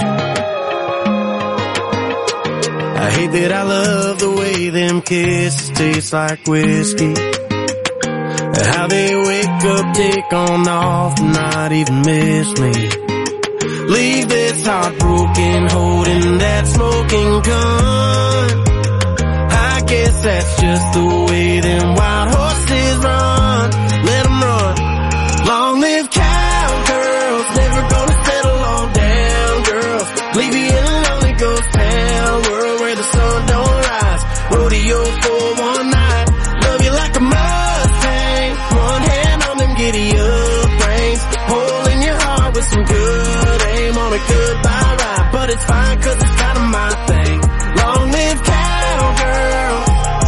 I hate that I love the way them kisses taste like whiskey. How they wake up, take on off, not even miss me. Leave this heartbroken, holding that smoking gun. I guess that's just the way them wild horses run. Let them run. Long-lived cowgirls, never gonna settle on down, girls. Leave you in a lonely ghost town, world where the sun don't rise. Rodeo for one night, love you like a Mustang, one hand on them giddy up reins, hole in your heart with some good aim on a goodbye ride. But it's fine, cause it's kinda my thing. Long-lived cowgirl,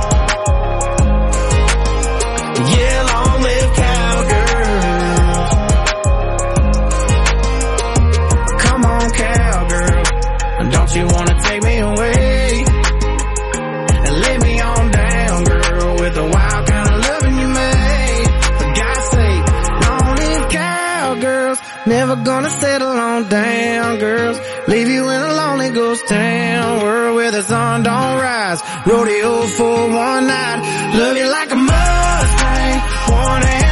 yeah, long-lived cowgirls. Come on, cowgirl, don't you wanna take me away and lay me on down, girl, with the wild kind of loving you made. For God's sake, long-lived cowgirls, never gonna settle on down, girls. Leave you in a lonely ghost town, world where the sun don't rise. Rodeo for one night, love you like a Mustang, one hand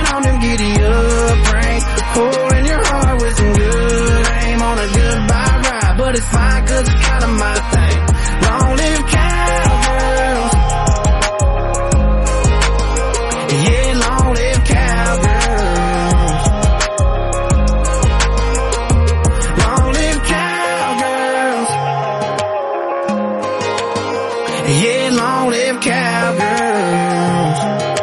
giddy up, prank, hole in your heart with some good aim on a goodbye ride, but it's fine 'cause it's kind of my thing. Long live cowgirls. Yeah, long live cowgirls. Long live cowgirls. Yeah, long live cowgirls.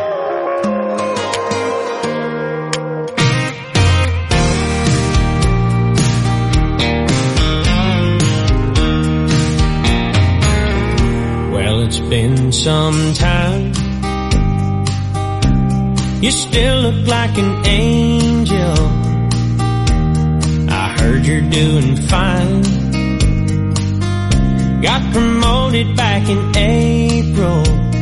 Well, it's been some time. You still look like an angel. I heard you're doing fine. Got promoted back in April.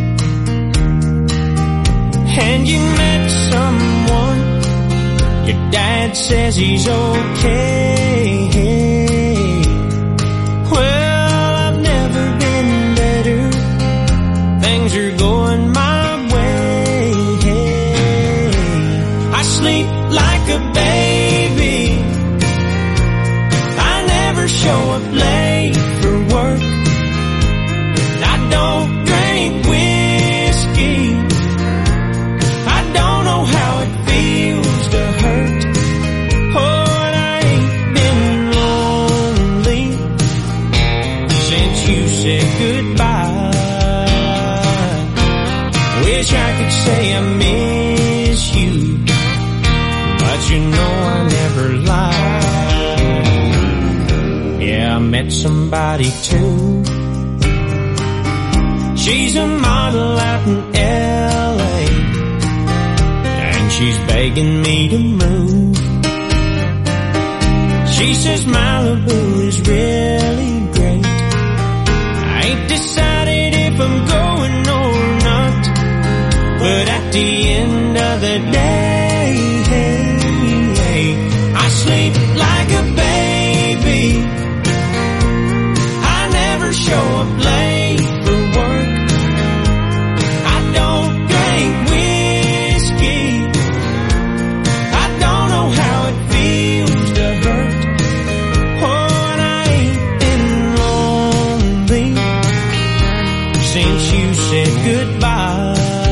And you met someone. Your dad says he's okay. Well, I've never been better. Things are going my way. I sleep like a baby. I never show up late for work. I don't drink whiskey. I don't know how it feels to hurt. Oh, and I ain't been lonely since you said goodbye. Wish I could say I miss you, but you know I never lie. Yeah, I met somebody too. She's a model out in LA, and she's begging me to move. She says Malibu is really great. I ain't decided if I'm going or not, but at the end of the day, I sleep like a baby. I never show up late for work. I don't drink whiskey. I don't know how it feels to hurt. Oh, and I ain't been lonely since you said goodbye.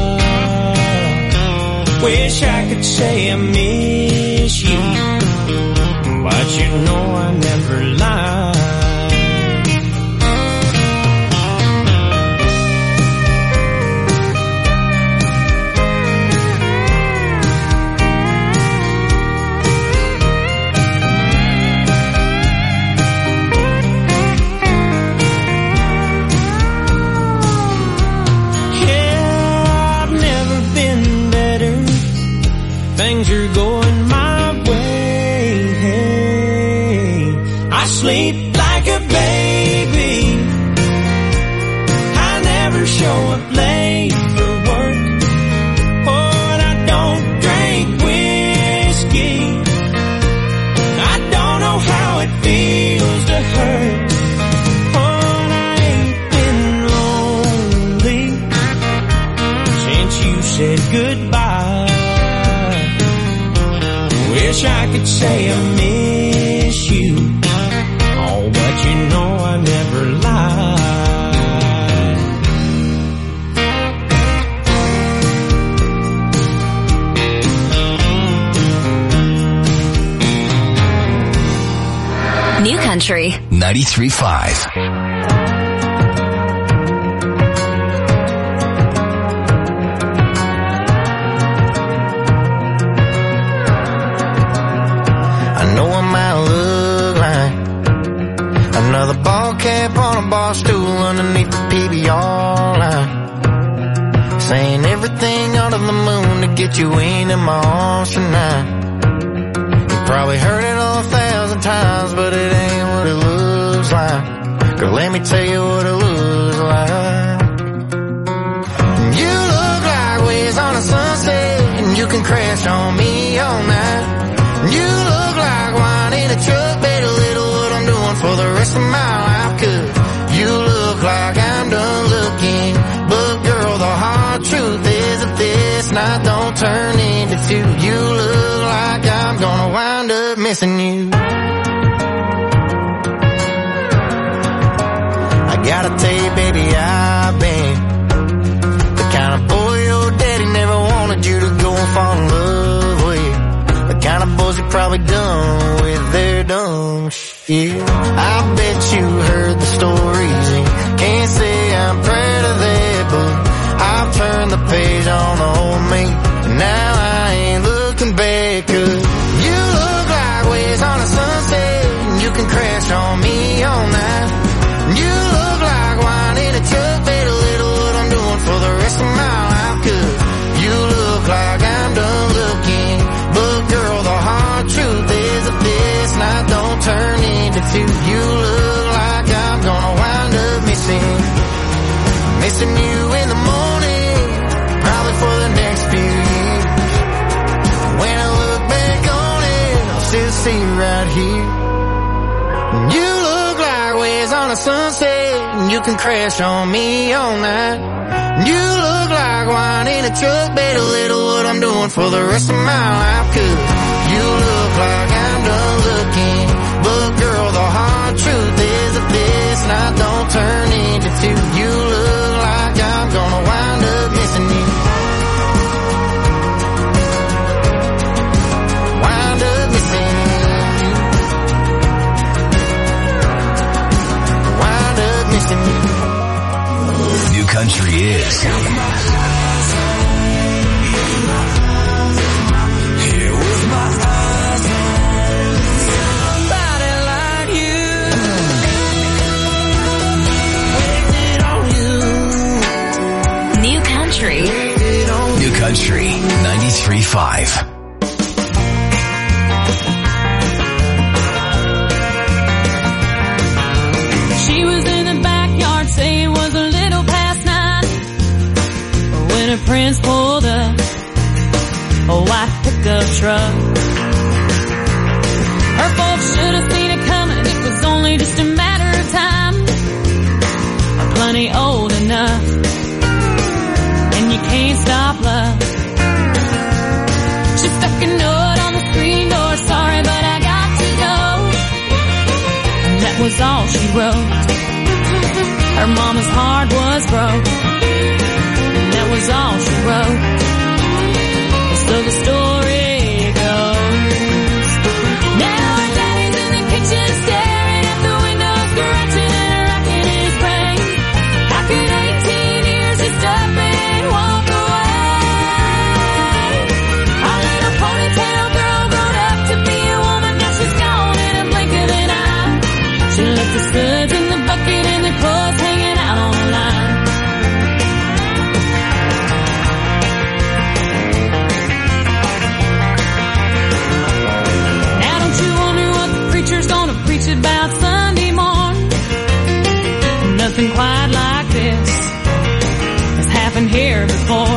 Wish I could say I miss you, but you know I never lie. Things are going my way. I sleep like a baby. I never show up late for work. Oh, and I don't drink whiskey. I don't know how it feels to hurt. Oh, and I ain't been lonely since you said goodbye. Wish I could say I miss you, oh, but you know I never lie. New Country 93.5. Another ball cap on a bar stool underneath the PBR line, saying everything under the moon to get you into my arms tonight. You probably heard it 1,000 times, but it ain't what it looks like. Girl, let me tell you what it looks like. You look like waves on a sunset, and you can crash on me all night. You look like wine in a truck, better little what I'm doing for the rest of my life, 'cause you look like I'm done looking. But girl, the hard truth is if this night don't turn into two, you look up missing you. I gotta tell you, baby, I've been the kind of boy your daddy never wanted you to go and fall in love with. The kind of boys who probably done with their dumb shit. I bet you heard the stories and can't say I'm proud of that, but I've turned the page on the old me, and now I ain't looking back. 'Cause you look like waves on a sunset, and you can crash on me all night. You look like wine in a truck, bet a little what I'm doing for the rest of my life. 'Cause you look like I'm done looking, but girl, the hard truth is that this night don't turn into two. You look like I'm gonna wind up missing you in the morning, probably for the next few years. When I look back on it, I'll still see you right here. You look like waves on a sunset, and you can crash on me all night. You look like wine in a truck, bet a little what I'm doing for the rest of my life. 'Cause you look like I'm done looking, but girl, the hard truth is that this night don't turn into two. You look like I'm gonna wind up missing you. Wind up missing you. Wind up missing you. New country is Here with my eyes on somebody like you. Waited on you. New country. New Country 93.5. She was in the backyard, say it was a little past 9 when her prince pulled up a white pickup truck. Her folks should have seen it coming, it was only just a matter of time. Plenty old enough, and you can't stop love. She stuck a note on the screen door, sorry but I got to go. And that was all she wrote. Her mama's heart was broke, and that was all she wrote. And so the story goes. Now her daddy's in the kitchen staring at the window, scratching and racking his brain. How could 18 years just up and walk away? Our little ponytail girl grown up to be a woman, now she's gone in a blink of an eye. She left the studs in the bucket and the clothes hanging out on the line. Now don't you wonder what the preacher's gonna preach about Sunday morn? Nothing quite like this has happened here before.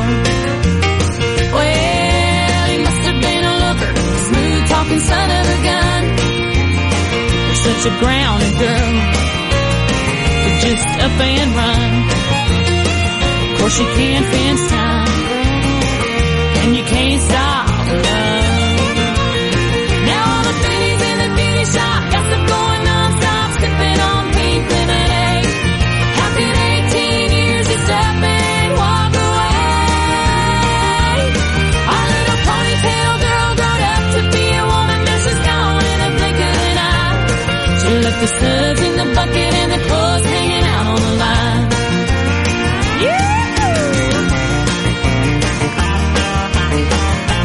Well, he must have been a looker, smooth talking son of a gun. You're such a grounded girl, but just up and run. Of course you can't fence time, and you can't stop love. Now all the pennies in the beauty shop got them going non-stop, sipping on pink lemonade. How could 18 years just up and walk away? Our little ponytail girl grown up to be a woman, now she's gone in a blink of an eye. She left the suds in the bucket and the clothes hanging out on the line. Yeah!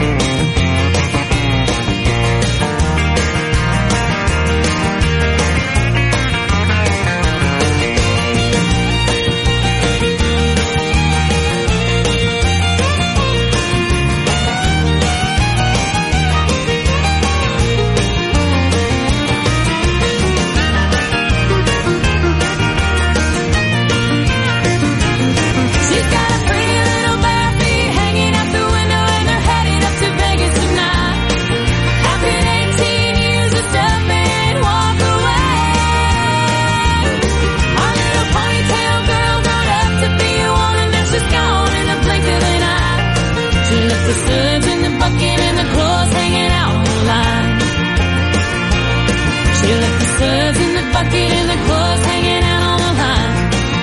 suds in the bucket and the clothes hanging out on the line.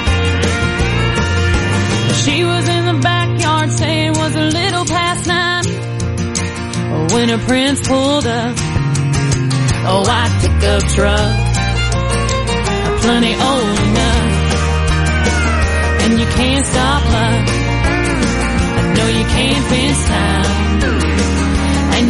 She was in the backyard saying it was a little past 9 when her prince pulled up. A white pickup truck, plenty old enough. And you can't stop love, no you can't fence time.